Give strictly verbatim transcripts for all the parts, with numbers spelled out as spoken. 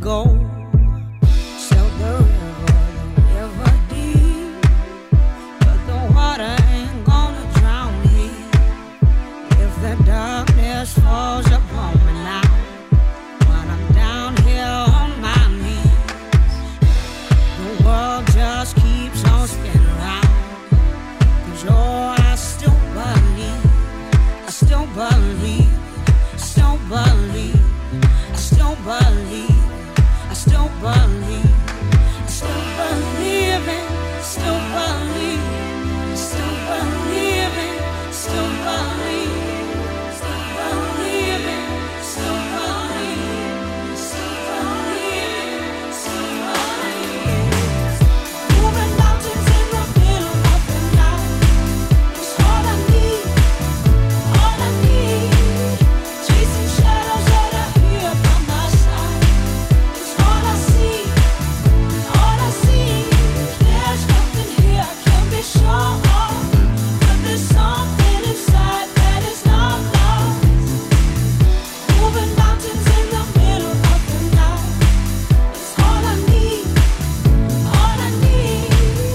go. Sail the river, the river deep, but the water ain't gonna drown me. If the darkness falls upon me now, when I'm down here on my knees, the world just keeps on spinning round. 'Cause oh, I still believe, I still believe, still believe, I still believe, I still believe, I still believe in, still believe, still believe in, still believe, still believe in, still believe, still believe, still believe. Moving mountains in the middle of the night is all I need, all I need. Chasing shadows that are here by my side is all I see, all I see. There's nothing here I can be sure of, but there's something inside that is not lost. Moving mountains in the middle of the night is all I need, all I need.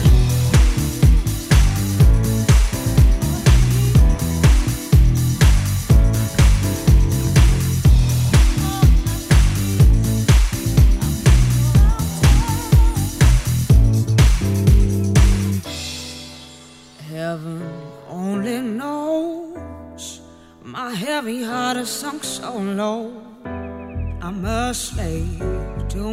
Heaven only knows my heavy heart has sunk so low. I'm a slave to